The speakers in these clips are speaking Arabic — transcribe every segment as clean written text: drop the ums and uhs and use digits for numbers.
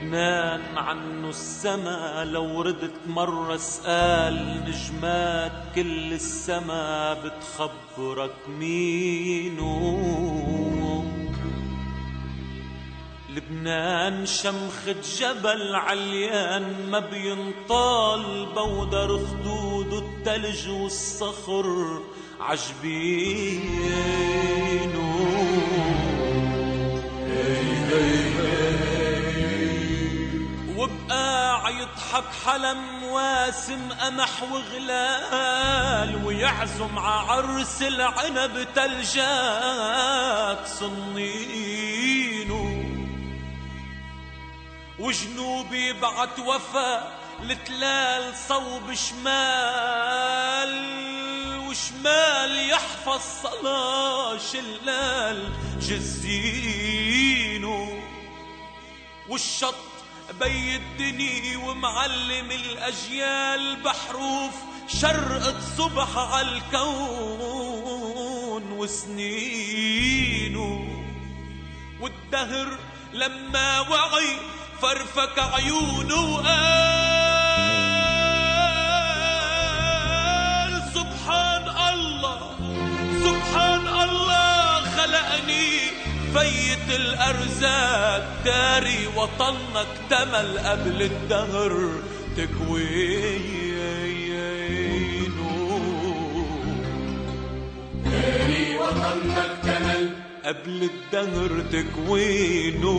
لبنان عنه السما لو ردت مرة اسأل نجمات كل السما بتخبرك مينو. لبنان شمخة جبل عليان ما بينطال بودر خدود التلج والصخر عجبينو. وبقى يضحك حلم واسم قمح وغلال ويعزم عرس العنب تلجات صنينو. وجنوبي يبعت وفا لتلال صوب شمال وشمال يحفظ صلاة شلال جزينو. والشط بي الدني ومعلم الأجيال بحروف شرقت صبح عالكون وسنينو. والدهر لما وعي فرفك عيونه وقال سبحان الله سبحان الله خلقني فيت الأرزاق داري وطنك تمل قبل الدهر تكوينه. داري وطنك تمل قبل الدهر تكوينه.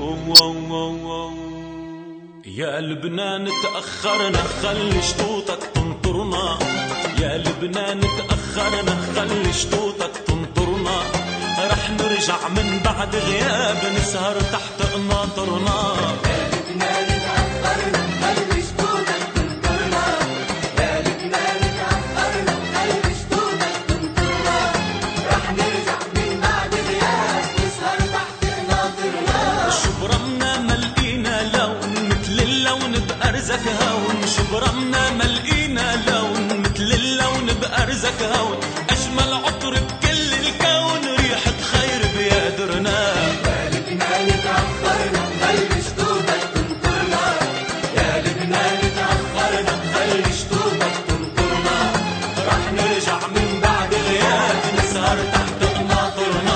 يا لبنان تأخرنا خلي شطوطك تنطرنا. يا لبنان تأخرنا خلي شطوطك تنطرنا. رح نرجع من بعد غياب نسهر تحت قناطرنا. يا لبنان تأخرنا خلي شطوطك تنطرنا. يا لبنان تأخرنا خلي شطوطك تنطرنا. رح نرجع من بعد غياب نسهر تحت قناطرنا. شبرمنا ملقينا لون مثل اللون بأرزك هون. شبرمنا ملقينا لون مثل اللون بأرزك هون. أجمل عطر بكل الكون ريحة خير بيادرنا. يا لبنان تأخرنا خلي شطوطك تنطرنا. يا لبنان تأخرنا خلي شطوطك تنطرنا. رح نرجع من بعد غياب نسهر تحت قناطرنا.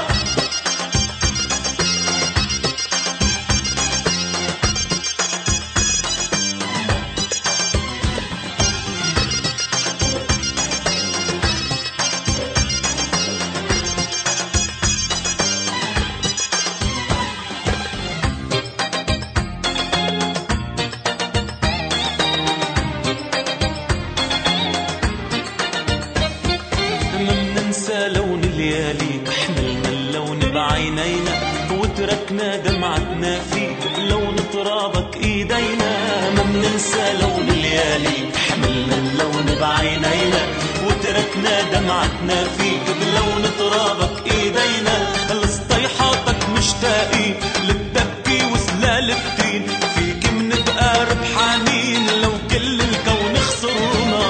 لون الليالي حملنا اللون بعينينا وتركنا دمعتنا فيك بلون ترابك ايدينا. ما مننسى لون الليالي حملنا اللون بعينينا وتركنا دمعتنا فيك بلون ترابك ايدينا. لصطيحاتك مشتاقين للتبكي وسلال الدين فيك منبقى ربحانين لو كل الكون خسرنا.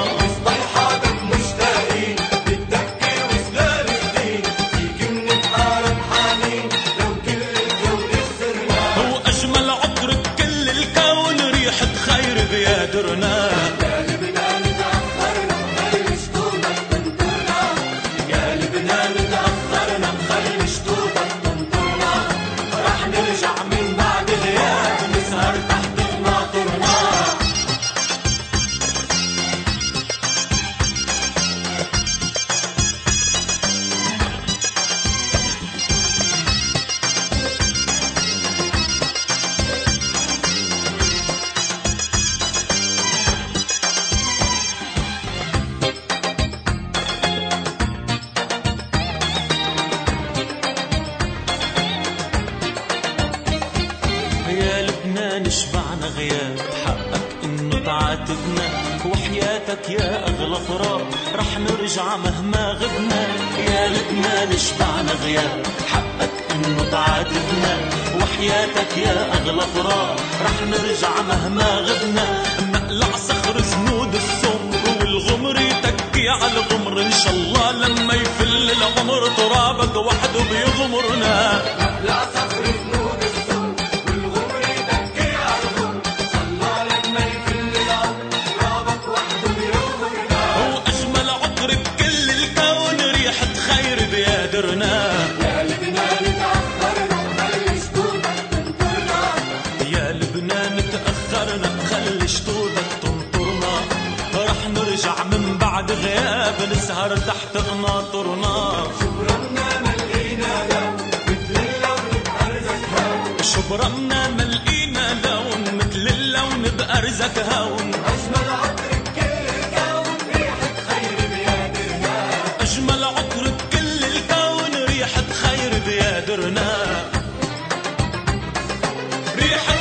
بيادرنا. يا لبنان تأخرنا خلي شطوطك تنطرنا. يا لبنان تأخرنا خلي شطوطك تنطرنا. رح نرجع من بعد غياب نسهر تحت قناطرنا. نشبعنا غياب حقك انه تعاتبنا وحياتك يا اغلى تراب رح نرجع مهما غبنا. يا لبنان نشبعنا غياب حقك انه تعاتبنا وحياتك يا اغلى تراب رح نرجع مهما غبنا. نقلع صخر سنود السمر والغمر يتكي على الغمر ان شاء الله لما يفل العمر ترابك وحده بيغمرنا. نقلع صخر سنود السمر والغمر يتكي غياب نسهر تحت قناطرنا. شبرمنا ملقينا لون مثل اللون بأرزك هون. شبرمنا ملقينا لون مثل اللون بأرزك هون. أجمل عطر بكل الكون ريحة خير بيادرنا. أجمل عطر بكل الكون ريحة خير بيادرنا. ريحة